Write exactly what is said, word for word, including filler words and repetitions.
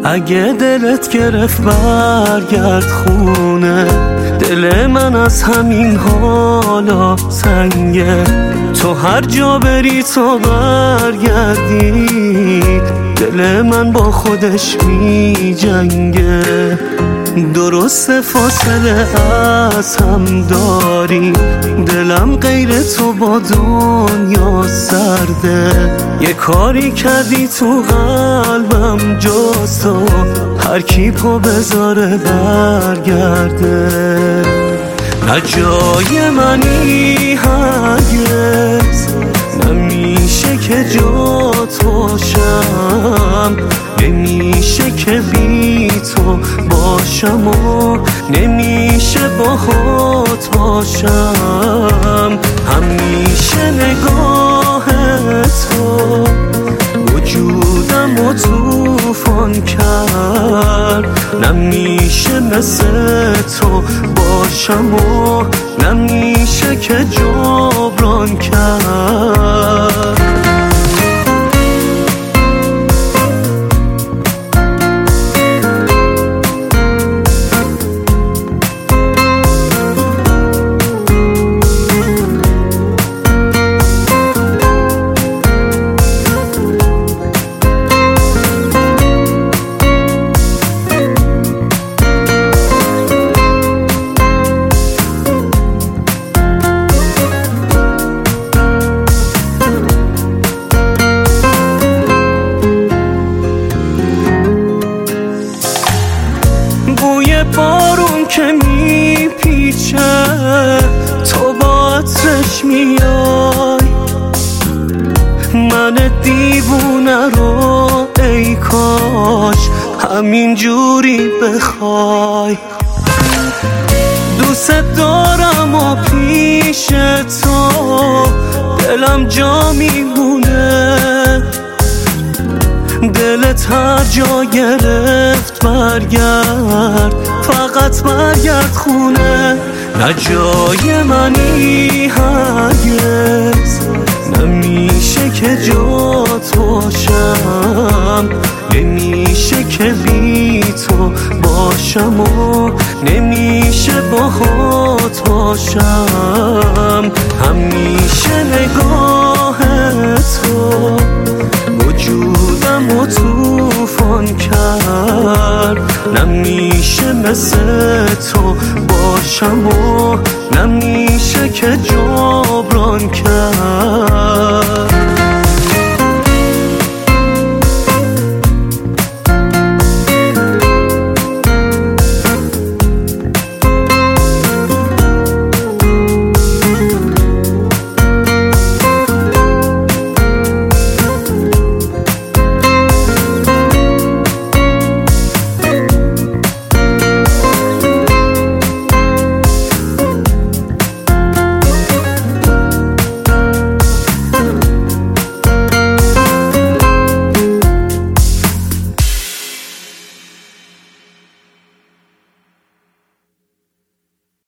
اگه دلت گرفت برگرد خونه، دل من از همین حالا سنگه. تو هر جا بری تو برگردی، دل من با خودش می جنگه. درست فاصله از هم داری، دلم غیر تو با دنیا سرده. یه کاری کردی تو قلبم جز تو، هر کی پا بذاره برگرده. نه جای منی هرگز، نمیشه که جات باشم، نمیشه که بی تو باشم و نمیشه باهات باشم. همیشه نگاه تو وجودم و توفان کرد، نمیشه مثل تو باشم و نمیشه که جبران کرد. بوی بارون که میپیچه، تو با عطرش میای. من دیوونه رو ای کاش همین جوری بخوای. دوست دارم و پیش تو دلم جا میمونه. دلت هر جا گرفت برگرد، فقط برگرد خونه. نه جای منی هرگز، نمیشه که جات باشم، نمیشه که بی تو باشم و نمیشه باهات باشم. همیشه نگاه تو وجودم و توفان کرد، نمیشه مثل تو باشم و نمیشه که جبران کرد.